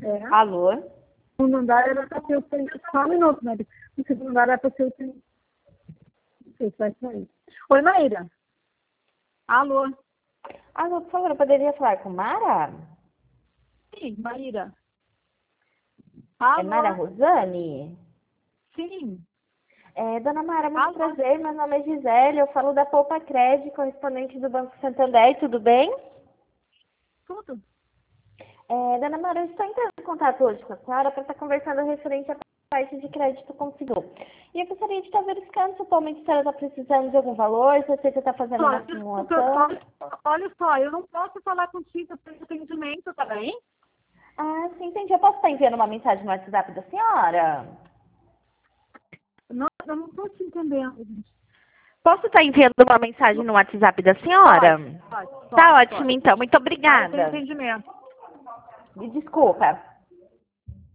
Alô? O segundo andar era para ser o só um minuto, né? O segundo andar era para ser o não sei se vai sair. Oi, Maíra. Alô? Alô, por favor, eu poderia falar com Mara? Sim, Maíra. É Mara Rosane? Sim. Dona Mara, muito prazer, meu nome é Gisele, eu falo da Poupa Crédito, correspondente do Banco Santander, tudo bem? Tudo. Dona Mara, eu estou entrando em contato hoje com a senhora para estar conversando referente à parte de crédito consumidor. E eu gostaria de estar verificando se atualmente a senhora está precisando de algum valor, se você está fazendo uma simulação. Olha só, eu não posso falar contigo pelo atendimento, tá bem? Ah, sim, entendi. Eu posso estar enviando uma mensagem no WhatsApp da senhora? Não, eu não estou te entendendo, gente. Posso estar enviando uma mensagem no WhatsApp da senhora? Pode, Tá ótimo, pode. então. Muito Para ter obrigada. entendimento. Me desculpa.